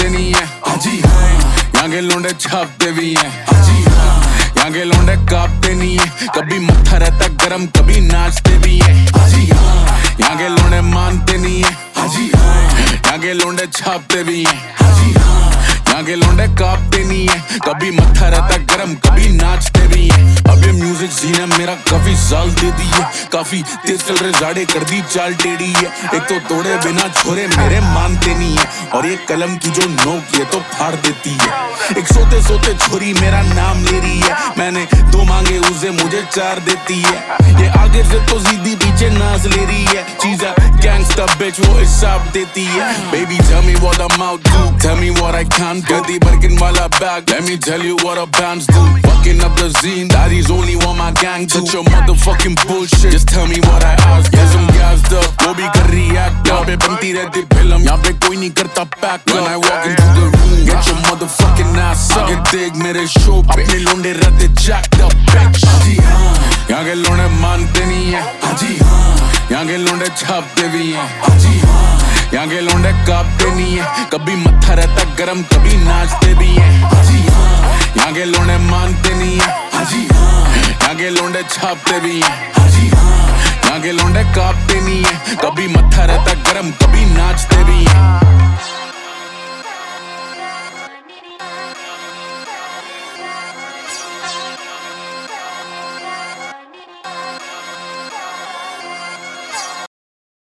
मानते नहीं है, हाजी हाँ। यहाँ के लौंडे छापते भी हैं, हाजी हाँ। यहाँ के लौंडे कांपते नहीं है, कभी मत्था रहता गरम कभी नाचते भी हैं, हाजी हाँ। यहाँ के लौंडे मानते नहीं है, हाजी हाँ। यहाँ के लौंडे छापते भी हैं, हाजी हाँ। यहाँ के लौंडे कांपते नहीं है, कभी मत्था रहता गरम कभी नाचते भी हैं। अब ये म्यूजिक सीन है मेरा काफी साल दे दी है, काफी तेज चल रहे जाड़े कर दी चाल टेढ़ी है। एक तो तोड़े बिना छोरे मेरे मानते नहीं है, और ये कलम की जो नोक ये तो फाड़ देती है। एक सोते सोते छोरी मेरा नाम ले रही है, मैंने दो मांगे उसे मुझे चार देती है। ये आगे से तो सीधी पीछे नाच ले रही है, चीज़ा गैंगस्टर बिच वो हिसाब देती है। Baby tell me what I'm out to, tell me what I can't do. Dirty Birkin वाला bag, let me tell you what our bands do. Fucking up the scene, daddy's only want my gang to. Such your motherfucking bullshit, just tell me what I asked. Yeah, some gassed up, वो भी कर रही act. यहाँ पे बनती रहती film, यहाँ पे कोई नहीं करता pack up. When I walk into the room, get your motherfucking ass up. आगे देख मेरे show पे, अपने लोंडे रहते jacked up bitch. हाजी हाँ, यहाँ के लोंडे मानते नहीं है, हाजी हाँ। यहाँ के लोंडे छापते भी हैं, हाजी हाँ। यहाँ के लोंडे कांपते नहीं है, कभी मत्था रहता गरम कभी नाचते भी हैं, हाजी हाँ। यहाँ के लोंडे मानते नहीं है, हाजी हाँ। यहाँ के लोंडे छापते भी हैं, हाजी हाँ। यहाँ के लोंडे कांपते नहीं है, कभी मत्था रहता गरम कभी नाचते भी हैं।